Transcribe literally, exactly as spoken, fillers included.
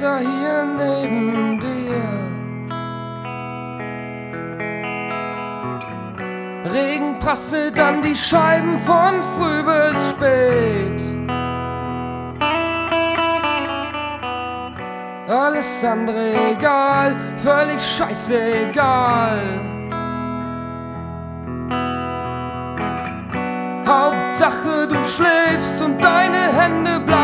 Fenster hier neben dir. Regen prasselt an die Scheiben von früh bis spät. Alles andere egal, völlig scheißegal. Hauptsache du schläfst und deine Hände bleiben